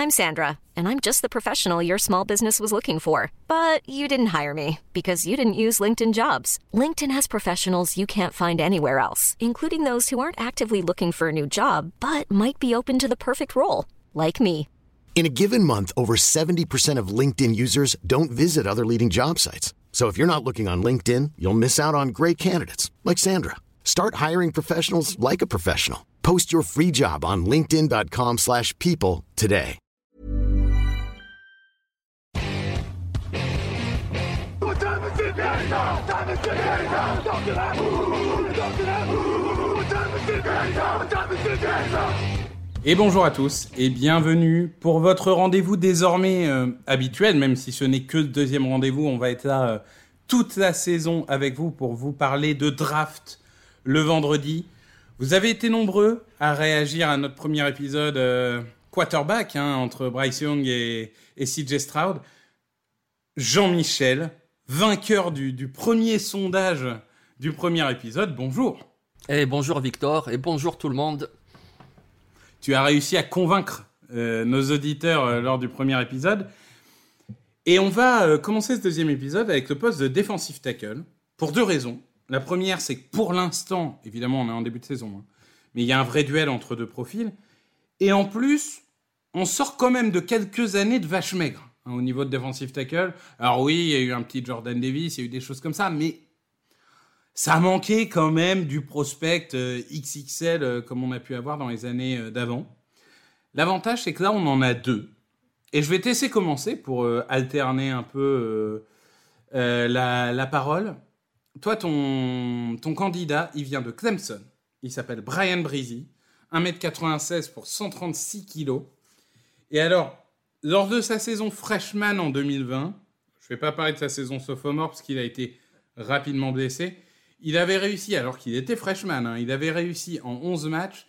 I'm Sandra, and I'm just the professional your small business was looking for. But you didn't hire me because you didn't use LinkedIn Jobs. LinkedIn has professionals you can't find anywhere else, including those who aren't actively looking for a new job, but might be open to the perfect role, like me. In a given month, over 70% of LinkedIn users don't visit other leading job sites. So if you're not looking on LinkedIn, you'll miss out on great candidates like Sandra. Start hiring professionals like a professional. Post your free job on linkedin.com/people today. Et bonjour à tous et bienvenue pour votre rendez-vous désormais habituel, même si ce n'est que le deuxième rendez-vous, on va être là toute la saison avec vous pour vous parler de draft le vendredi. Vous avez été nombreux à réagir à notre premier épisode quarterback entre Bryce Young et CJ Stroud. Jean-Michel, vainqueur du premier sondage du premier épisode, bonjour. Et bonjour Victor, et bonjour tout le monde. Tu as réussi à convaincre nos auditeurs lors du premier épisode. Et on va commencer ce deuxième épisode avec le poste de defensive tackle, pour deux raisons. La première, c'est que pour l'instant, évidemment, on est en début de saison, mais il y a un vrai duel entre deux profils. Et en plus, on sort quand même de quelques années de vache maigre au niveau de defensive tackle. Alors oui, il y a eu un petit Jordan Davis, il y a eu des choses comme ça, mais ça manquait quand même du prospect XXL comme on a pu avoir dans les années d'avant. L'avantage, c'est que là, on en a deux. Et je vais te laisser commencer pour alterner un peu la parole. Toi, ton candidat, il vient de Clemson. Il s'appelle Bryan Bresee, 1m96 pour 136 kg. Et alors, lors de sa saison freshman en 2020, je ne vais pas parler de sa saison sophomore parce qu'il a été rapidement blessé, il avait réussi, alors qu'il était freshman, il avait réussi en 11 matchs,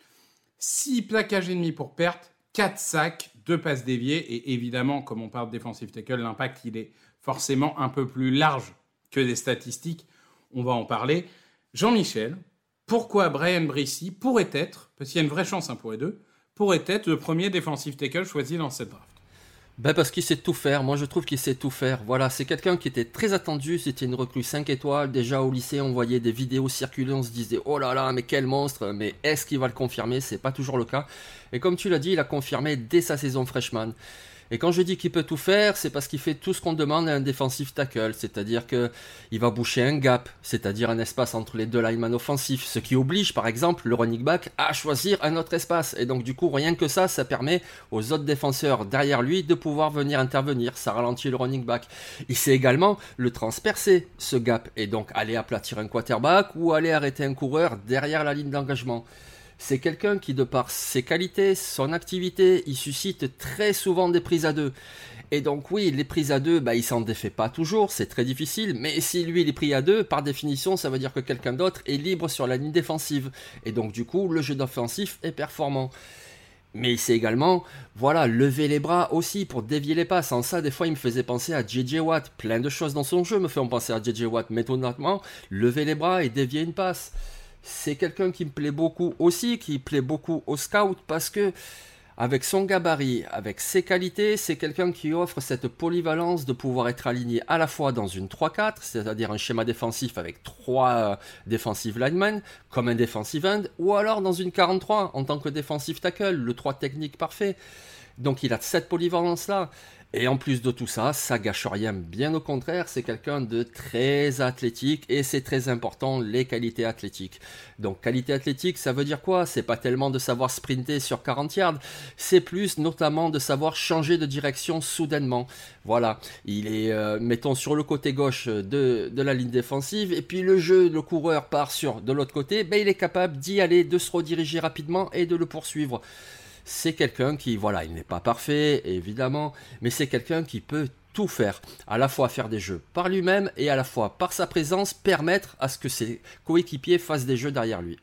6 plaquages et demi pour perte, 4 sacs, 2 passes déviées. Et évidemment, comme on parle de defensive tackle, l'impact, il est forcément un peu plus large que des statistiques. On va en parler. Jean-Michel, pourquoi Bryan Bresee pourrait être, parce qu'il y a une vraie chance pour les deux, pourrait être le premier defensive tackle choisi dans cette draft? Parce qu'il sait tout faire, moi je trouve qu'il sait tout faire. Voilà, c'est quelqu'un qui était très attendu, c'était une recrue 5 étoiles. Déjà au lycée, on voyait des vidéos circuler, on se disait « Oh là là, mais quel monstre !» Mais est-ce qu'il va le confirmer? C'est pas toujours le cas. Et comme tu l'as dit, il a confirmé dès sa saison freshman. Et quand je dis qu'il peut tout faire, c'est parce qu'il fait tout ce qu'on demande à un defensive tackle, c'est-à-dire qu'il va boucher un gap, c'est-à-dire un espace entre les deux linemen offensifs, ce qui oblige par exemple le running back à choisir un autre espace. Et donc du coup, rien que ça permet aux autres défenseurs derrière lui de pouvoir venir intervenir, ça ralentit le running back. Il sait également le transpercer, ce gap, et donc aller aplatir un quarterback ou aller arrêter un coureur derrière la ligne d'engagement. C'est quelqu'un qui, de par ses qualités, son activité, il suscite très souvent des prises à deux. Et donc oui, les prises à deux, il s'en défait pas toujours, c'est très difficile, mais si lui il est pris à deux, par définition, ça veut dire que quelqu'un d'autre est libre sur la ligne défensive. Et donc du coup, le jeu offensif est performant. Mais il sait également, lever les bras aussi pour dévier les passes. En ça, des fois, il me faisait penser à J.J. Watt. Plein de choses dans son jeu me font penser à J.J. Watt, mais honnêtement, lever les bras et dévier une passe. C'est quelqu'un qui me plaît beaucoup aussi, qui plaît beaucoup aux scouts parce que, avec son gabarit, avec ses qualités, c'est quelqu'un qui offre cette polyvalence de pouvoir être aligné à la fois dans une 3-4, c'est-à-dire un schéma défensif avec 3 defensive linemen, comme un defensive end, ou alors dans une 43 en tant que defensive tackle, le 3 technique parfait. Donc il a cette polyvalence-là. Et en plus de tout ça, ça gâche rien, bien au contraire, c'est quelqu'un de très athlétique et c'est très important, les qualités athlétiques. Donc qualité athlétique, ça veut dire quoi? C'est pas tellement de savoir sprinter sur 40 yards, c'est plus notamment de savoir changer de direction soudainement. Voilà, il est, mettons, sur le côté gauche de la ligne défensive et puis le coureur part sur de l'autre côté, il est capable d'y aller, de se rediriger rapidement et de le poursuivre. C'est quelqu'un qui, il n'est pas parfait, évidemment, mais c'est quelqu'un qui peut tout faire, à la fois faire des jeux par lui-même et à la fois par sa présence permettre à ce que ses coéquipiers fassent des jeux derrière lui.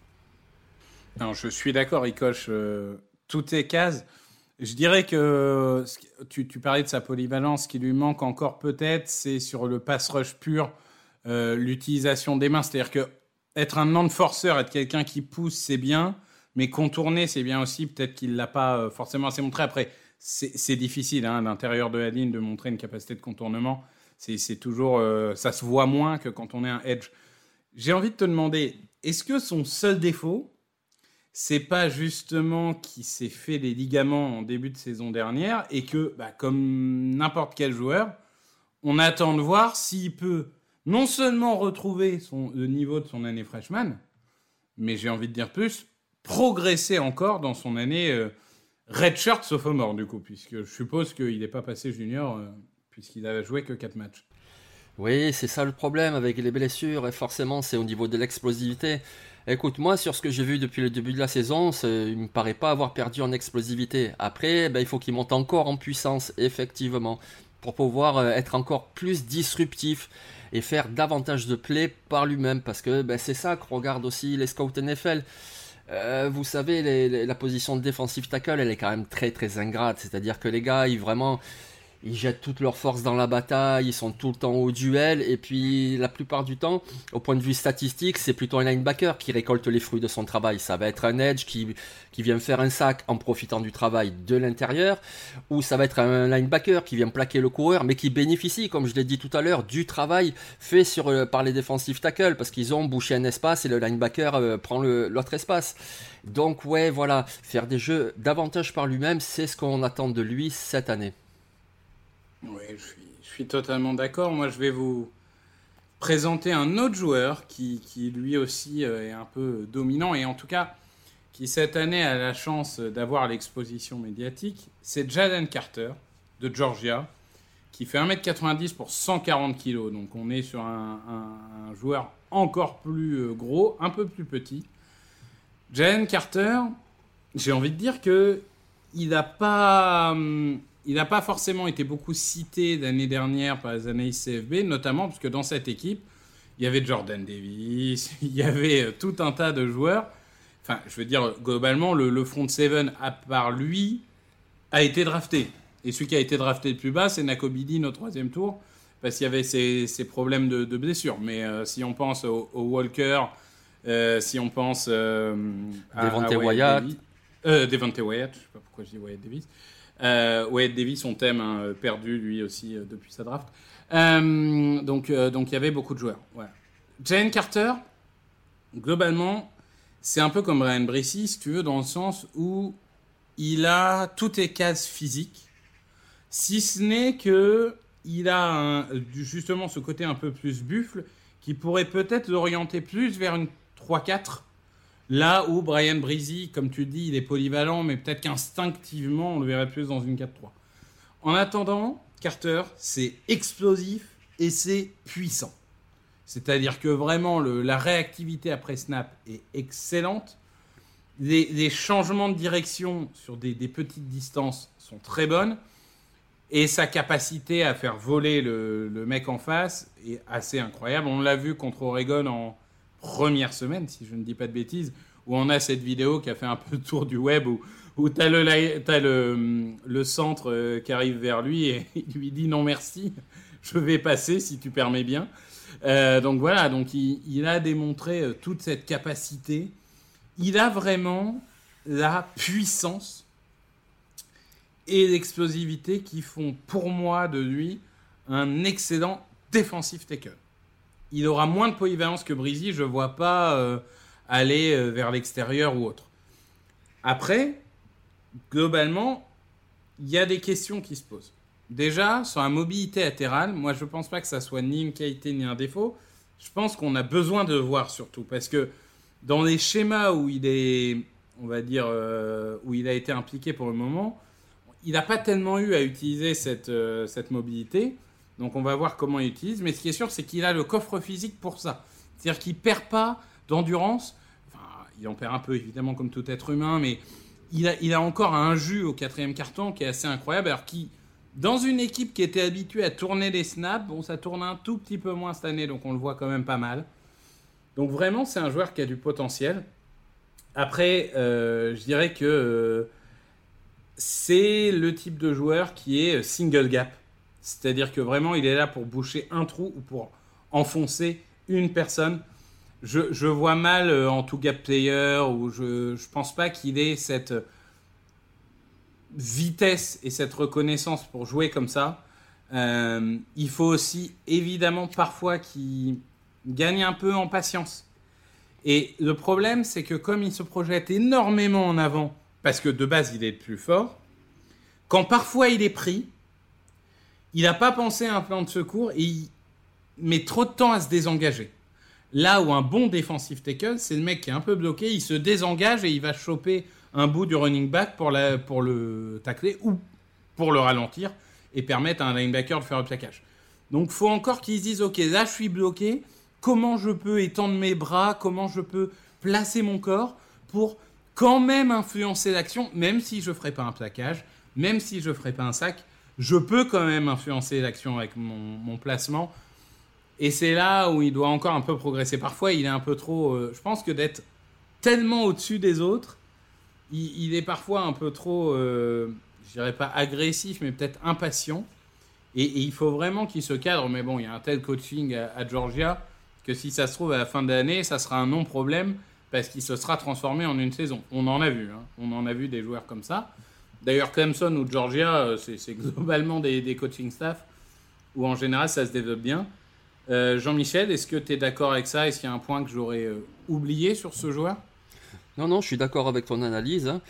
Non, je suis d'accord, il coche toutes les cases. Je dirais que tu parlais de sa polyvalence, ce qui lui manque encore peut-être, c'est sur le pass rush pur, l'utilisation des mains. C'est-à-dire que être un non-forceur, être quelqu'un qui pousse, c'est bien, mais contourner, c'est bien aussi. Peut-être qu'il ne l'a pas forcément assez montré. Après, c'est difficile à l'intérieur de la ligne de montrer une capacité de contournement. C'est toujours, ça se voit moins que quand on est un edge. J'ai envie de te demander, est-ce que son seul défaut, c'est pas justement qu'il s'est fait les ligaments en début de saison dernière et que, comme n'importe quel joueur, on attend de voir s'il peut non seulement retrouver le niveau de son année freshman, mais j'ai envie de dire plus, progresser encore dans son année redshirt sophomore, du coup, puisque je suppose qu'il n'est pas passé junior, puisqu'il a joué que 4 matchs. Oui, c'est ça le problème avec les blessures, et forcément c'est au niveau de l'explosivité. Écoute, moi sur ce que j'ai vu depuis le début de la saison, il me paraît pas avoir perdu en explosivité. Après, il faut qu'il monte encore en puissance, effectivement, pour pouvoir être encore plus disruptif et faire davantage de plays par lui-même, parce que c'est ça que regardent aussi les scouts NFL. Vous savez, la position de defensive tackle, elle est quand même très très ingrate, c'est-à-dire que les gars, ils jettent toute leur force dans la bataille, ils sont tout le temps au duel, et puis la plupart du temps, au point de vue statistique, c'est plutôt un linebacker qui récolte les fruits de son travail. Ça va être un edge qui vient faire un sac en profitant du travail de l'intérieur, ou ça va être un linebacker qui vient plaquer le coureur, mais qui bénéficie, comme je l'ai dit tout à l'heure, du travail fait par les defensive tackles, parce qu'ils ont bouché un espace et le linebacker prend l'autre espace. Donc ouais, voilà, faire des jeux davantage par lui-même, c'est ce qu'on attend de lui cette année. Oui, je suis totalement d'accord. Moi, je vais vous présenter un autre joueur qui lui aussi est un peu dominant et en tout cas qui cette année a la chance d'avoir l'exposition médiatique. C'est Jalen Carter de Georgia qui fait 1m90 pour 140 kg. Donc on est sur un joueur encore plus gros, un peu plus petit. Jalen Carter, j'ai envie de dire qu'il n'a pas forcément été beaucoup cité l'année dernière par les analystes CFB, notamment parce que dans cette équipe, il y avait Jordan Davis, il y avait tout un tas de joueurs. Enfin, je veux dire, globalement, le front seven, à part lui, a été drafté. Et celui qui a été drafté le plus bas, c'est Nakobe Dean au 3e tour, parce qu'il y avait ces problèmes de blessures. Mais si on pense au Walker, si on pense à Devontae Wyatt. Devontae Wyatt, je ne sais pas pourquoi je dis Wyatt Davis. Wyatt Davis, on t'aime, perdu lui aussi depuis sa draft. Donc il y avait beaucoup de joueurs. Voilà. Jalen Carter, globalement, c'est un peu comme Ryan Bresee, si tu veux, dans le sens où il a toutes les cases physiques, si ce n'est qu'il a justement ce côté un peu plus buffle qui pourrait peut-être l'orienter plus vers une 3-4. Là où Brian Bresee, comme tu dis, il est polyvalent, mais peut-être qu'instinctivement, on le verrait plus dans une 4-3. En attendant, Carter, c'est explosif et c'est puissant. C'est-à-dire que vraiment, la réactivité après snap est excellente. Les changements de direction sur des petites distances sont très bonnes. Et sa capacité à faire voler le mec en face est assez incroyable. On l'a vu contre Oregon en première semaine, si je ne dis pas de bêtises, où on a cette vidéo qui a fait un peu le tour du web, où tu as le centre qui arrive vers lui et il lui dit non merci, je vais passer si tu permets bien. Donc voilà, donc il a démontré toute cette capacité. Il a vraiment la puissance et l'explosivité qui font pour moi de lui un excellent defensive tackle. Il aura moins de polyvalence que Bresee, je ne vois pas aller vers l'extérieur ou autre. Après, globalement, il y a des questions qui se posent. Déjà, sur la mobilité latérale, moi je ne pense pas que ça soit ni une qualité ni un défaut. Je pense qu'on a besoin de le voir surtout, parce que dans les schémas où il est, on va dire, où il a été impliqué pour le moment, il n'a pas tellement eu à utiliser cette mobilité. Donc on va voir comment il utilise. Mais ce qui est sûr, c'est qu'il a le coffre physique pour ça. C'est-à-dire qu'il ne perd pas d'endurance. Enfin, il en perd un peu, évidemment, comme tout être humain. Mais il a encore un jus au 4e carton qui est assez incroyable. Alors qu'il, dans une équipe qui était habituée à tourner les snaps, bon, ça tourne un tout petit peu moins cette année. Donc on le voit quand même pas mal. Donc vraiment, c'est un joueur qui a du potentiel. Après, je dirais que c'est le type de joueur qui est single gap. C'est-à-dire que vraiment, il est là pour boucher un trou ou pour enfoncer une personne. Je vois mal en tout gap player, ou je pense pas qu'il ait vitesse et cette reconnaissance pour jouer comme ça. Il faut aussi, évidemment, parfois qu'il gagne un peu en patience. Et le problème, c'est que comme il se projette énormément en avant, parce que de base, il est le plus fort, quand parfois il est pris, il n'a pas pensé à un plan de secours et il met trop de temps à se désengager. Là où un bon defensive tackle, c'est le mec qui est un peu bloqué, il se désengage et il va choper un bout du running back pour le tacler ou pour le ralentir et permettre à un linebacker de faire le plaquage. Donc il faut encore qu'ils se disent « Ok, là je suis bloqué, comment je peux étendre mes bras, comment je peux placer mon corps pour quand même influencer l'action, même si je ne ferai pas un plaquage, même si je ne ferai pas un sac, je peux quand même influencer l'action avec mon placement. » Et c'est là où il doit encore un peu progresser. Parfois, il est un peu trop... je pense que d'être tellement au-dessus des autres, il est parfois un peu trop, je dirais pas agressif, mais peut-être impatient. Et il faut vraiment qu'il se cadre. Mais bon, il y a un tel coaching à Georgia que si ça se trouve, à la fin de l'année, ça sera un non-problème parce qu'il se sera transformé en une saison. On en a vu. Hein. On en a vu des joueurs comme ça. D'ailleurs, Clemson ou Georgia, c'est globalement des coaching staff où en général, ça se développe bien. Jean-Michel, est-ce que tu es d'accord avec ça? Est-ce qu'il y a un point que j'aurais oublié sur ce joueur? Non, je suis d'accord avec ton analyse. Hein.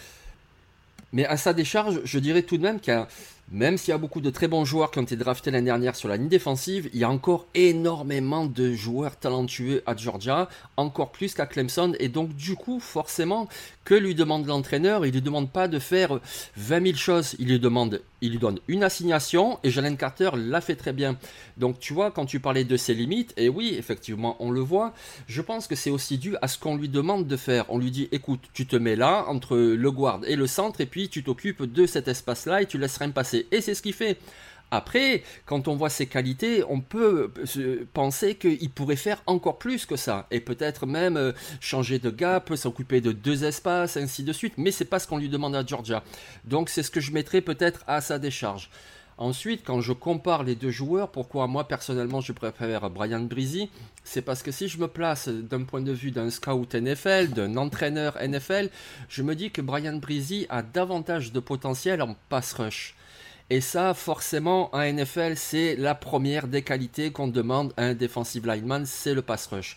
Mais à sa décharge, je dirais tout de même même s'il y a beaucoup de très bons joueurs qui ont été draftés l'année dernière sur la ligne défensive, il y a encore énormément de joueurs talentueux à Georgia, encore plus qu'à Clemson. Et donc, du coup, forcément, que lui demande l'entraîneur? Il ne lui demande pas de faire 20 000 choses. Il lui donne une assignation et Jalen Carter l'a fait très bien. Donc, tu vois, quand tu parlais de ses limites, et oui, effectivement, on le voit, je pense que c'est aussi dû à ce qu'on lui demande de faire. On lui dit, écoute, tu te mets là, entre le guard et le centre, et puis tu t'occupes de cet espace-là et tu laisses rien passer. Et c'est ce qu'il fait. Après, quand on voit ses qualités, on peut penser qu'il pourrait faire encore plus que ça. Et peut-être même changer de gap, s'occuper de 2 espaces, ainsi de suite. Mais c'est pas ce qu'on lui demande à Georgia. Donc c'est ce que je mettrais peut-être à sa décharge. Ensuite, quand je compare les deux joueurs, pourquoi moi personnellement je préfère Brian Bresee, c'est parce que si je me place d'un point de vue d'un scout NFL, d'un entraîneur NFL, je me dis que Brian Bresee a davantage de potentiel en pass rush. Et ça, forcément, en NFL, c'est la première des qualités qu'on demande à un defensive lineman, c'est le pass rush.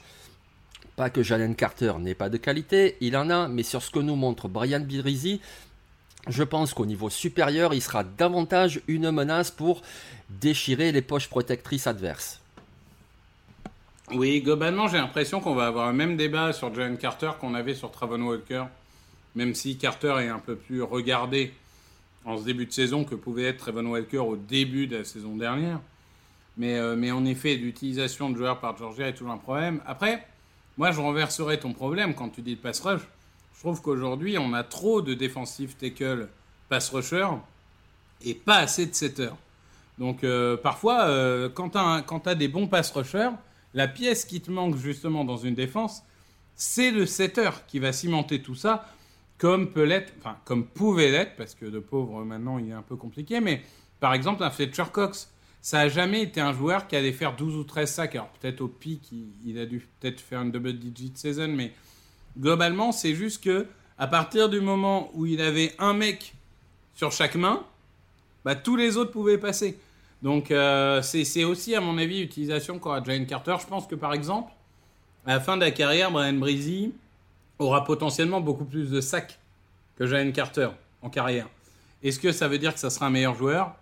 Pas que Jalen Carter n'ait pas de qualité, il en a, mais sur ce que nous montre Brian Bresee, je pense qu'au niveau supérieur, il sera davantage une menace pour déchirer les poches protectrices adverses. Oui, globalement, j'ai l'impression qu'on va avoir le même débat sur Jalen Carter qu'on avait sur Travon Walker, même si Carter est un peu plus regardé en ce début de saison que pouvait être Travon Walker au début de la saison dernière. Mais en effet, l'utilisation de joueurs par Georgia est toujours un problème. Après, moi, je renverserai ton problème quand tu dis le pass rush. Je trouve qu'aujourd'hui, on a trop de defensive tackle pass rusher et pas assez de setter. Donc, parfois, quand tu as des bons pass rushers, la pièce qui te manque justement dans une défense, c'est le setter qui va cimenter tout ça, comme pouvait l'être, parce que de pauvre, maintenant, il est un peu compliqué, mais par exemple, un Fletcher Cox, ça n'a jamais été un joueur qui allait faire 12 ou 13 sacs. Alors, peut-être au pic, il a dû peut-être faire une double-digit season, mais globalement, c'est juste que à partir du moment où il avait un mec sur chaque main, bah, tous les autres pouvaient passer. Donc, c'est aussi, à mon avis, l'utilisation qu'aura Jalen Carter. Je pense que, par exemple, à la fin de la carrière, Brian Bresee aura potentiellement beaucoup plus de sacs que Jalen Carter en carrière. Est-ce que ça veut dire que ça sera un meilleur joueur?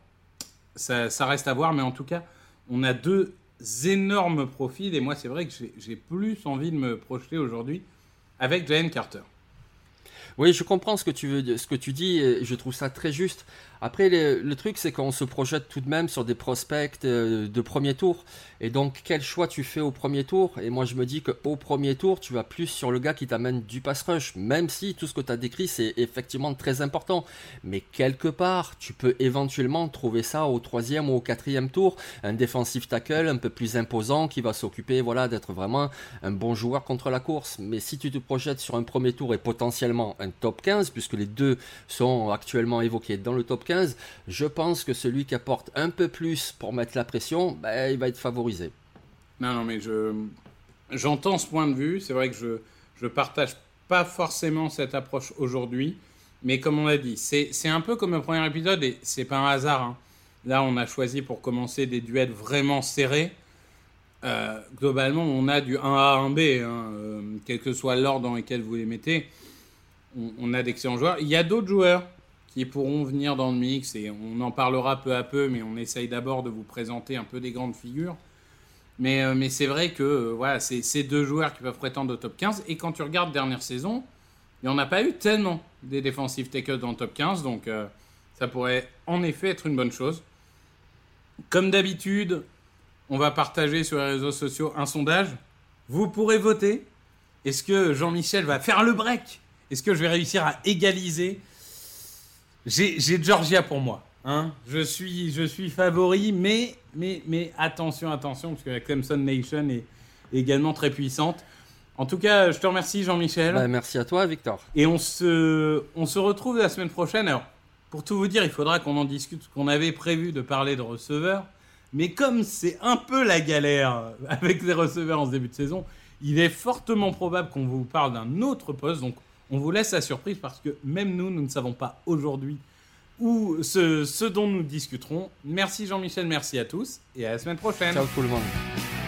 Ça reste à voir, mais en tout cas, on a 2 énormes profils. Et moi, c'est vrai que j'ai plus envie de me projeter aujourd'hui avec Jalen Carter. Oui, je comprends ce que tu dis et je trouve ça très juste. Après, le truc, c'est qu'on se projette tout de même sur des prospects de premier tour. Et donc, quel choix tu fais au premier tour? Et moi, je me dis qu'au premier tour, tu vas plus sur le gars qui t'amène du pass rush. Même si tout ce que tu as décrit, c'est effectivement très important. Mais quelque part, tu peux éventuellement trouver ça au 3e ou au 4e tour. Un defensive tackle un peu plus imposant qui va s'occuper d'être vraiment un bon joueur contre la course. Mais si tu te projettes sur un premier tour et potentiellement un top 15, puisque les deux sont actuellement évoqués dans le top 15, je pense que celui qui apporte un peu plus pour mettre la pression, il va être favorisé. Non, mais j'entends ce point de vue. C'est vrai que je partage pas forcément cette approche aujourd'hui. Mais comme on l'a dit, c'est un peu comme le premier épisode et c'est pas un hasard. Hein. Là, on a choisi pour commencer des duels vraiment serrés. Globalement, on a du 1A, 1B, hein, quel que soit l'ordre dans lequel vous les mettez. On a d'excellents joueurs. Il y a d'autres joueurs qui pourront venir dans le mix et on en parlera peu à peu, mais on essaye d'abord de vous présenter un peu des grandes figures. Mais c'est vrai que voilà, c'est 2 joueurs qui peuvent prétendre au top 15. Et quand tu regardes dernière saison, il n'y en a pas eu tellement des defensive tackles dans le top 15. Donc ça pourrait en effet être une bonne chose. Comme d'habitude, on va partager sur les réseaux sociaux un sondage. Vous pourrez voter. Est-ce que Jean-Michel va faire le break ? Est-ce que je vais réussir à égaliser ? J'ai Georgia pour moi. Hein, je suis favori, mais attention, parce que la Clemson Nation est également très puissante. En tout cas, je te remercie, Jean-Michel. Bah, merci à toi, Victor. Et on se retrouve la semaine prochaine. Alors, pour tout vous dire, il faudra qu'on en discute, parce qu'on avait prévu de parler de receveurs. Mais comme c'est un peu la galère avec les receveurs en ce début de saison, il est fortement probable qu'on vous parle d'un autre poste. Donc, on vous laisse la surprise, parce que même nous ne savons pas aujourd'hui ou ce dont nous discuterons. Merci Jean-Michel, merci à tous et à la semaine prochaine. Ciao tout le monde.